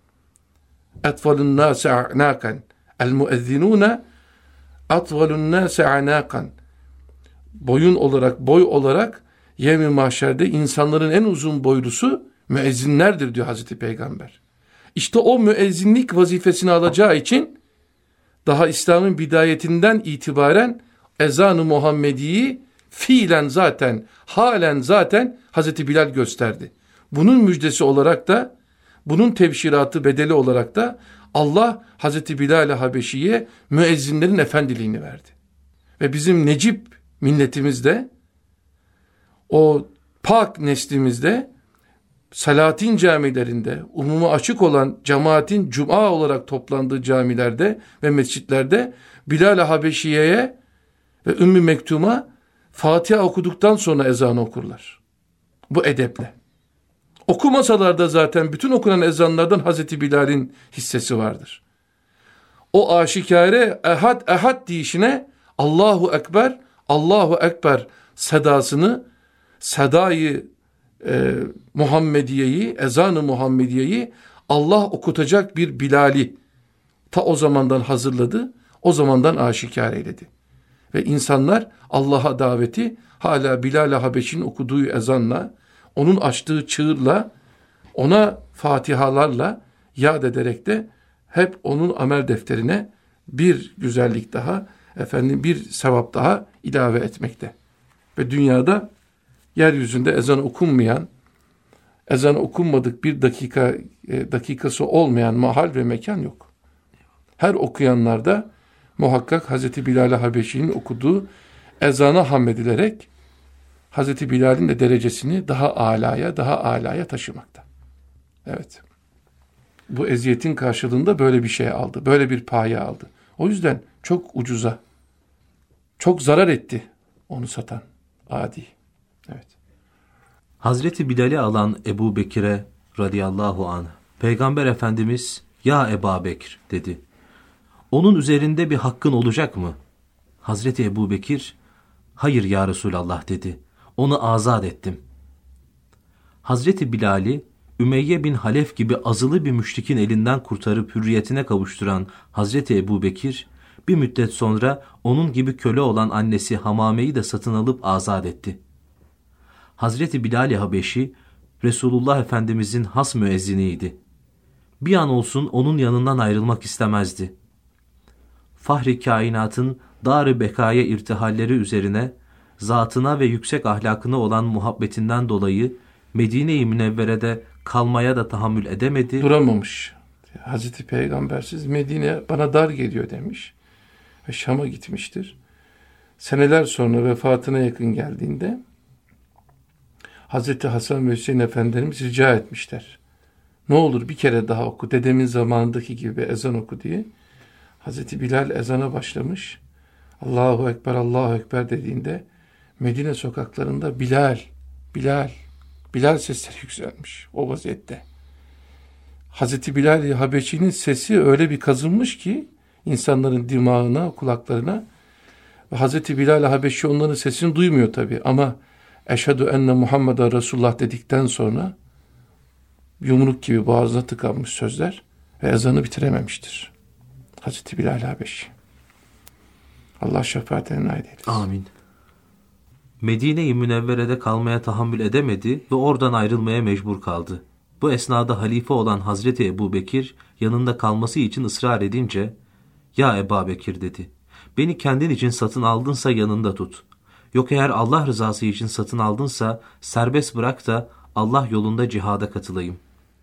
Etvalun nâse a'nâkan. El müezzinûne etvalun nâse a'nâkan. Boyun olarak, boy olarak yevmi mahşerde insanların en uzun boylusu müezzinlerdir diyor Hazreti Peygamber. İşte o müezzinlik vazifesini alacağı için daha İslam'ın bidayetinden itibaren ezan-ı Muhammedi'yi fiilen zaten, halen zaten Hazreti Bilal gösterdi. Bunun müjdesi olarak da, bunun tebşiratı bedeli olarak da Allah Hazreti Bilal-i Habeşi'ye müezzinlerin efendiliğini verdi. Ve bizim Necip milletimizde, o pak neslimizde, Salatin camilerinde, umuma açık olan cemaatin cuma olarak toplandığı camilerde ve mescitlerde Bilal-i Habeşiye'ye ve Ümmü Mektum'a Fatiha okuduktan sonra ezanı okurlar. Bu edeple. Okumasalar da zaten bütün okunan ezanlardan Hazreti Bilal'in hissesi vardır. O aşikare ehad ehad deyişine Allahu Ekber, Allahu Ekber sedasını, sedayı Muhammediye'yi, ezan-ı Muhammediye'yi Allah okutacak bir Bilal'i ta o zamandan hazırladı, o zamandan aşikar eyledi. Ve insanlar Allah'a daveti hala Bilal-i Habeş'in okuduğu ezanla, onun açtığı çığırla, ona fatihalarla yad ederek de hep onun amel defterine bir güzellik daha, bir sevap daha ilave etmekte. Ve dünyada yeryüzünde ezan okunmayan, ezan okunmadık bir dakikası olmayan mahal ve mekan yok. Her okuyanlarda muhakkak Hazreti Bilal-i Habeşi'nin okuduğu ezana hamledilerek Hazreti Bilal'in de derecesini daha alaya taşımakta. Evet. Bu eziyetin karşılığında böyle bir şey aldı. Böyle bir paye aldı. O yüzden çok ucuza, çok zarar etti onu satan adi. Evet.
Hazreti Bilal'i alan Ebu Bekir'e radıyallahu anh, Peygamber Efendimiz "Ya Ebu Bekir" dedi. "Onun üzerinde bir hakkın olacak mı?" Hazreti Ebu Bekir "Hayır ya Resulallah" dedi. "Onu azat ettim." Hazreti Bilal'i Ümeyye bin Halef gibi azılı bir müşrikin elinden kurtarıp hürriyetine kavuşturan Hazreti Ebu Bekir, bir müddet sonra onun gibi köle olan annesi Hamame'yi de satın alıp azat etti. Hazreti Bilal-i Habeşi, Resulullah Efendimizin has müezziniydi. Bir an olsun onun yanından ayrılmak istemezdi. Fahri kainatın dar-ı bekaya irtihalleri üzerine, zatına ve yüksek ahlakına olan muhabbetinden dolayı Medine-i Münevvere'de kalmaya da tahammül edemedi.
Duramamış. Hazreti Peygambersiz Medine bana dar geliyor demiş. Ve Şam'a gitmiştir. Seneler sonra vefatına yakın geldiğinde Hazreti Hasan ve Hüseyin Efendilerimiz rica etmişler. Ne olur bir kere daha oku, dedemin zamanındaki gibi ezan oku diye. Hazreti Bilal ezana başlamış. Allahu Ekber, Allahu Ekber dediğinde Medine sokaklarında Bilal, Bilal, Bilal sesleri yükselmiş o vaziyette. Hazreti Bilal Habeşi'nin sesi öyle bir kazınmış ki insanların dimağına, kulaklarına. Ve Hazreti Bilal Habeşi onların sesini duymuyor tabii ama Eşhedü enne Muhammeden Resulullah dedikten sonra yumruk gibi boğazına tıkanmış sözler ve ezanı bitirememiştir. Hazreti Bilal Habeşi. Allah şefaatine nail eylesin.
Amin. Medine-i Münevvere'de kalmaya tahammül edemedi ve oradan ayrılmaya mecbur kaldı. Bu esnada halife olan Hazreti Ebu Bekir yanında kalması için ısrar edince, "Ya Ebu Bekir" dedi, "beni kendin için satın aldınsa yanında tut. Yok eğer Allah rızası için satın aldınsa serbest bırak da Allah yolunda cihada katılayım."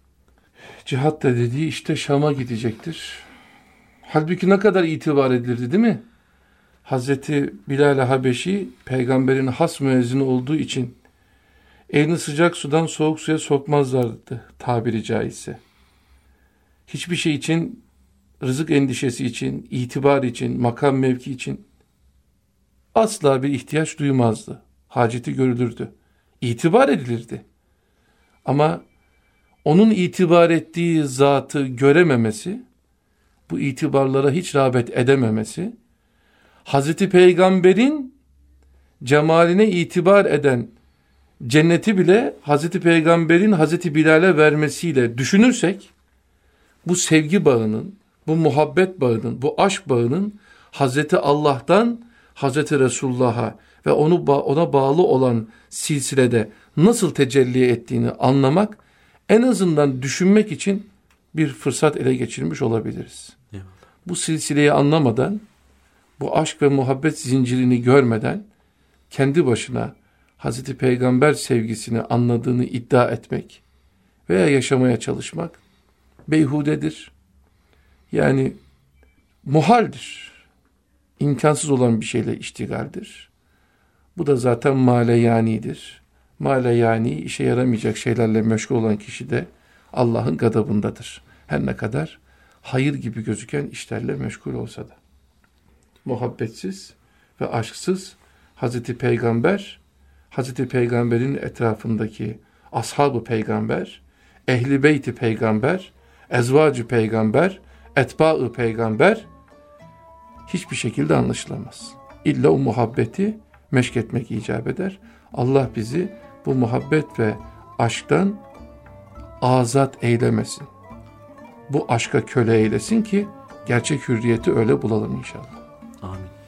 Cihat da dediği işte Şam'a gidecektir. Halbuki ne kadar itibar edilirdi değil mi? Hazreti Bilal Habeşi peygamberin has müezzini olduğu için elini sıcak sudan soğuk suya sokmazlardı tabiri caizse. Hiçbir şey için, rızık endişesi için, itibar için, makam mevki için asla bir ihtiyaç duymazdı. Haceti görülürdü. İtibar edilirdi. Ama onun itibar ettiği zatı görememesi, bu itibarlara hiç rağbet edememesi, Hazreti Peygamber'in cemaline itibar eden cenneti bile Hazreti Peygamber'in Hazreti Bilal'e vermesiyle düşünürsek, bu sevgi bağının, bu muhabbet bağının, bu aşk bağının Hazreti Allah'tan Hazreti Resulullah'a ve ona bağlı olan silsilede nasıl tecelli ettiğini anlamak, en azından düşünmek için bir fırsat ele geçirmiş olabiliriz.
Evet.
Bu silsileyi anlamadan, bu aşk ve muhabbet zincirini görmeden kendi başına Hazreti Peygamber sevgisini anladığını iddia etmek veya yaşamaya çalışmak beyhudedir. Yani muhaldir. İmkansız olan bir şeyle iştigaldir. Bu da zaten maleyanidir. Maleyani, işe yaramayacak şeylerle meşgul olan kişi de Allah'ın gadabındadır. Her ne kadar hayır gibi gözüken işlerle meşgul olsa da. Muhabbetsiz ve aşksız Hazreti Peygamber, Hazreti Peygamber'in etrafındaki ashab-ı peygamber, ehli beyti peygamber, ezvacı peygamber, etba-ı peygamber hiçbir şekilde anlaşılamaz. İlla o muhabbeti meşk etmek icap eder. Allah bizi bu muhabbet ve aşktan azat eylemesin. Bu aşka köle eylesin ki gerçek hürriyeti öyle bulalım inşallah.
Amin.